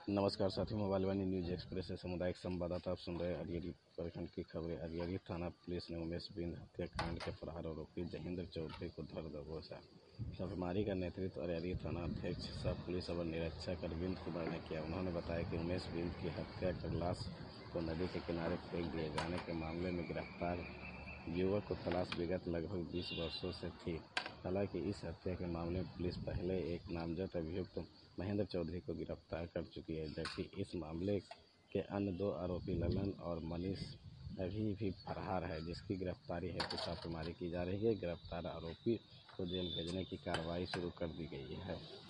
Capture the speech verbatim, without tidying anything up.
नमस्कार साथियों, मोबाइल वाणी news express से सामुदायिक संवाददाता आप सुन रहे हैं अरियरी प्रखंड की खबरें। अरियरी थाना पुलिस ने उमेश बिंद हत्याकांड के फरार आरोपी जयेंद्र चौधरी को धर दबोचा। छापेमारी का नेतृत्व अरियरी थाना अध्यक्ष सह पुलिस अवर निरीक्षक अरविंद कुमार ने किया। उन्होंने बताया कि उमेश बिंद की हत्या कर लाश को नदी के किनारे फेंक दिए जाने के मामले में गिरफ्तार युवक को तलाश विगत लगभग बीस वर्षों से थी। हालांकि इस हत्या के मामले में पुलिस पहले एक नामजद अभियुक्त महेंद्र चौधरी को गिरफ्तार कर चुकी है, जबकि इस मामले के अन्य दो आरोपी ललन और मनीष अभी भी फरार है, जिसकी गिरफ्तारी हेतु छापेमारी की जा रही है। गिरफ्तार आरोपी को जेल भेजने की कार्रवाई शुरू कर दी गई है।